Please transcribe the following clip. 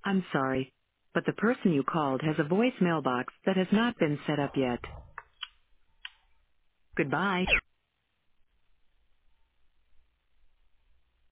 I'm sorry, but the person you called has a voicemail box that has not been set up yet. Goodbye.